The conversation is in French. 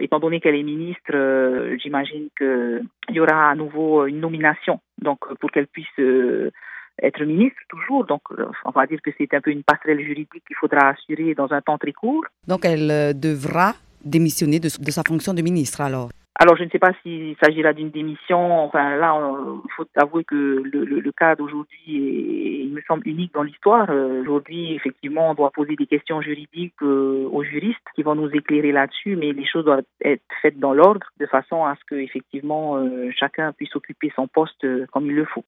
étant donné qu'elle est ministre, j'imagine qu'il y aura à nouveau une nomination, donc pour qu'elle puisse être ministre toujours. Donc, on va dire que c'est un peu une passerelle juridique qu'il faudra assurer dans un temps très court. Donc, elle devra démissionner de sa fonction de ministre, alors? Alors, je ne sais pas s'il s'agira d'une démission. Enfin, là, il faut avouer que le cas d'aujourd'hui il me semble unique dans l'histoire. Aujourd'hui, effectivement, on doit poser des questions juridiques aux juristes qui vont nous éclairer là-dessus, mais les choses doivent être faites dans l'ordre, de façon à ce que, effectivement, chacun puisse occuper son poste comme il le faut.